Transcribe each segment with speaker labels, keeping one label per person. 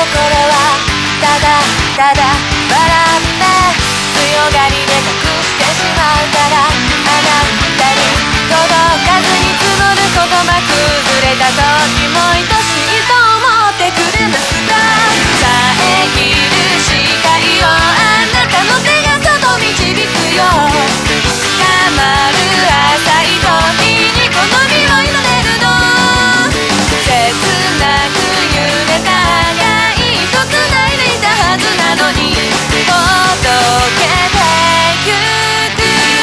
Speaker 1: はただただ笑って強がりで隠してしまうから、あなたに届かずに積もる言葉崩れた時も愛しいと思ってくれますか。遮る視界をあなたの手が外導くよ。深まる浅い時にこの身を委ねるの。切なく揺れたがいと繋いでいたはずなのに届けてゆく。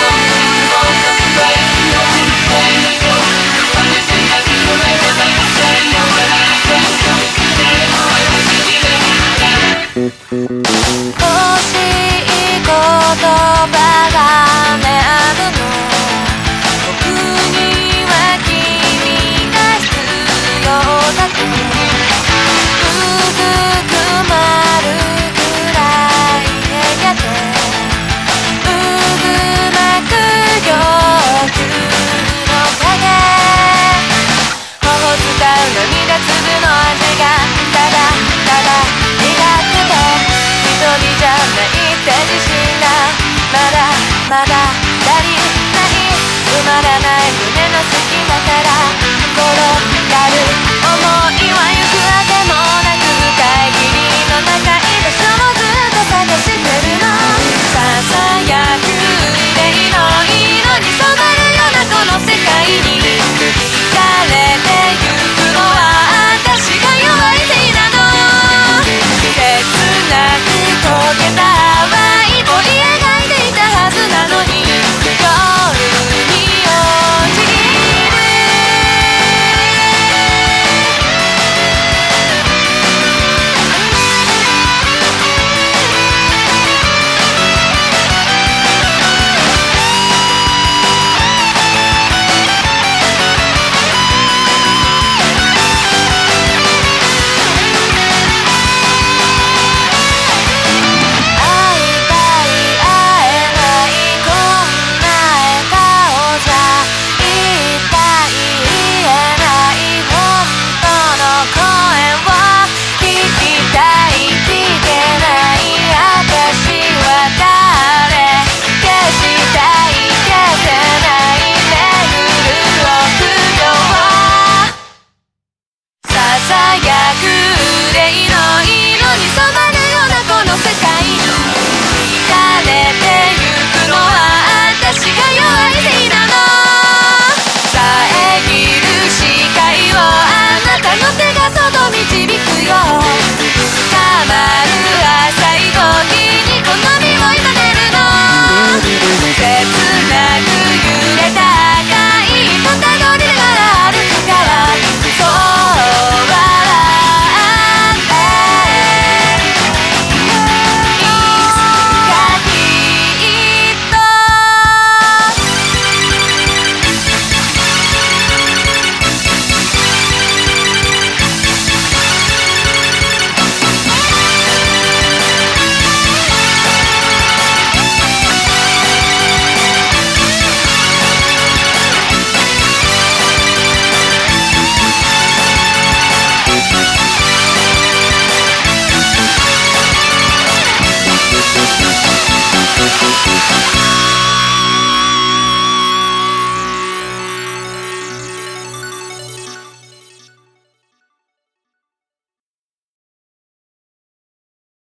Speaker 1: 欲しい言葉がねあるの。僕には君が必要だと。うずくまるくらい部屋で渦巻く陽気の影。頬伝う涙粒の味がただただ苦くて一人じゃないって自信がまだまだ足りない。埋まらない胸の隙間から転がる想いは行くあてもなく深い霧の中